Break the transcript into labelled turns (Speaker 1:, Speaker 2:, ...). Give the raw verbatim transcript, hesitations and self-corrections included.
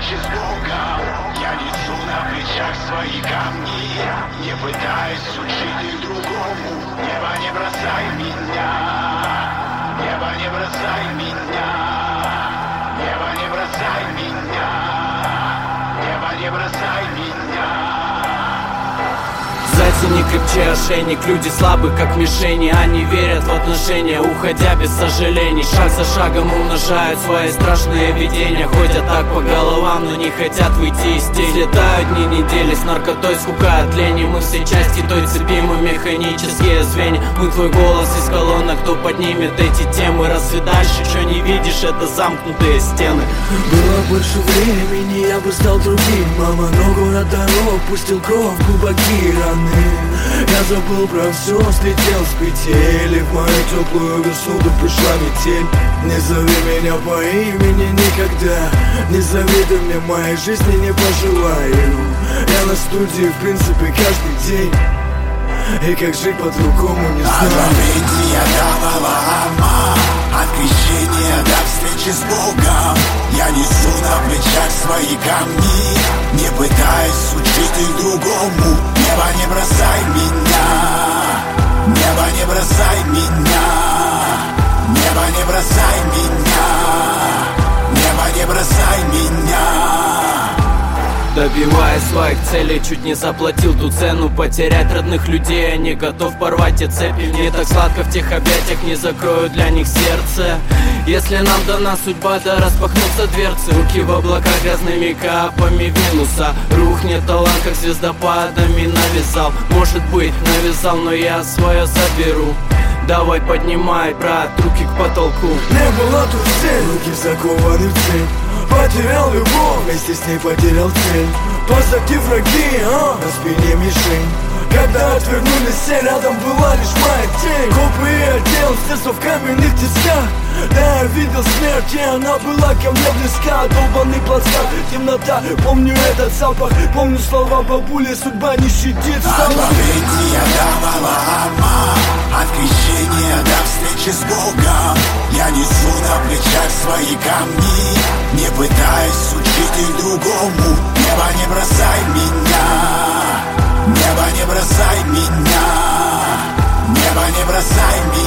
Speaker 1: встречи с Богом. Я несу на плечах свои камни, не пытаясь учить их другому. Небо, не бросай меня, небо, не бросай меня, небо, не бросай меня, небо, не бросай меня.
Speaker 2: Затяни крепче ошейник, люди слабы как мишени. Они верят в отношения, уходя без сожалений. Шаг за шагом умножают свои страшные видения. Ходят так по головам, но не хотят выйти из тени. Летают дни, недели с наркотой, скука от лени. Мы все части той цепи, мы механические звенья. Мы твой голос из колонок, кто поднимет эти темы. Раз и дальше, что не видишь, это замкнутые стены.
Speaker 3: Было больше времени, я бы стал другим. Мама, ногу на дорог, пустил кровь, глубокие раны. Я забыл про все, слетел с петель. В мою теплую весну пришла метель. Не зови меня по имени никогда, не завидуй мне, моей жизни не пожелаю. Я на студии, в принципе, каждый день, и как жить по-другому не знаю.
Speaker 1: От моменте до Валаама, от крещения до встречи с Богом. Я несу на плечах свои камни, не пытаясь учить их другому. Небо, не бросай меня, небо, не бросай меня, небо, не бросай меня, небо, не бросай меня.
Speaker 2: Добивая своих целей, чуть не заплатил ту цену. Потерять родных людей, я не готов порвать те цепи. Мне так сладко в тех объятиях, не закрою для них сердце. Если нам дана судьба, да распахнутся дверцы. Руки в облака грязными капами Венуса. Рухнет талант, как звездопадами навязал. Может быть, навязал, но я свое заберу. Давай поднимай, брат, руки к потолку.
Speaker 3: Не была тут цель, руки закованы в цель. Потерял любовь, вместе с ней потерял цель. Позади враги, а на спине мишень. Когда отвернулись все, рядом была лишь моя тень. Копы и отдел, с детства в каменных тисках. Да, я видел смерть, и она была ко мне близка. Долбанный плацкарт, темнота, помню этот запах. Помню слова бабули, судьба не щадит.
Speaker 1: От моменте до Валаама, от крещения до встречи с Богом. Я несу на плечах свои камни, не пытаясь учить их другому. Небо, не бросай меня, небо, не бросай меня, небо, не бросай меня.